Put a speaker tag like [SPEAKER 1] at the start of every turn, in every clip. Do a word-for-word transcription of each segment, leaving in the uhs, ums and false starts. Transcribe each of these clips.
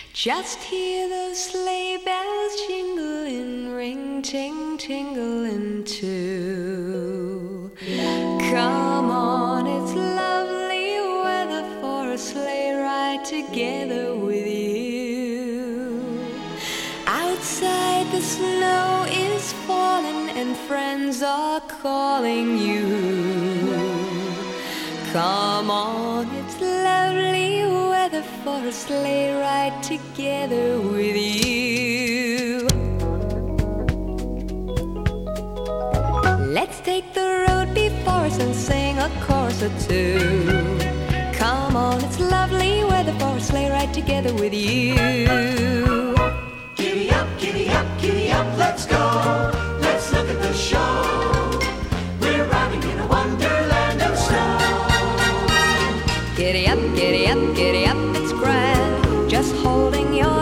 [SPEAKER 1] Just hear those sleigh bells jingling, ring, ting, tingling too. Come on, it's lovely weather for a sleigh ride together with you. Outside the snow is falling and friends are calling you. Come on, it's lovely weather for a sleigh ride together with you. Let's take the road before us and sing a chorus or two. Come on, it's lovely weather for a sleigh ride together with you.
[SPEAKER 2] Giddy up, giddy up, giddy up, let's go. Let's look at the show. We're riding in a wonderland of snow.
[SPEAKER 1] Giddy up, giddy up, giddy up, it's grand, just holding your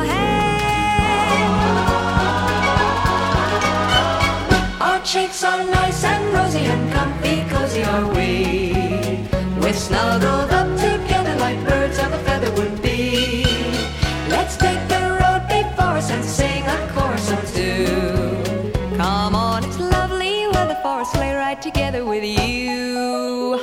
[SPEAKER 1] hand. Our cheeks are nice and rosy and comfy, cozy are we. We're snuggled up together like birds of a feather would be. Let's take the road before us and sing a chorus or two. Come on, it's lovely weather for a sleigh ride together with you.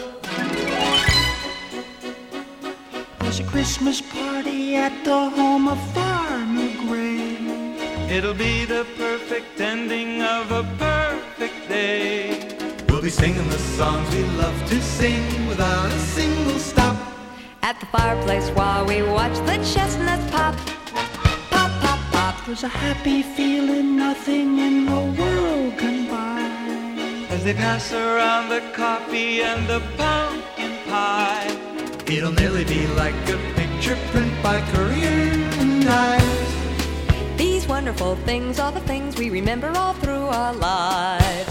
[SPEAKER 3] There's a Christmas party at the home of Farmer Gray.
[SPEAKER 4] It'll be the perfect ending of a perfect day.
[SPEAKER 2] We'll be singing the songs we love to sing without a single stop.
[SPEAKER 1] At the fireplace while we watch the chestnuts pop. Pop, pop, pop.
[SPEAKER 3] There's a happy feeling nothing in the world can buy.
[SPEAKER 4] As they pass around the coffee and the pumpkin pie.
[SPEAKER 2] It'll nearly be like a picture print by Currier and Ives.
[SPEAKER 1] These wonderful things are the things we remember all through our lives.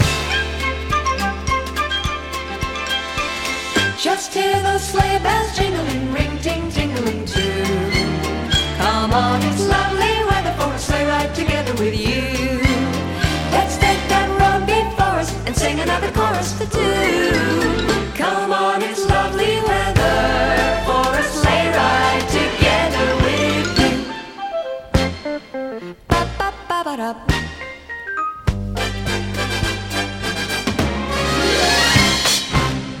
[SPEAKER 1] Just hear those sleigh bells jingling, ring, ting, tingling too. Come on, it's lovely weather for a sleigh ride together with you.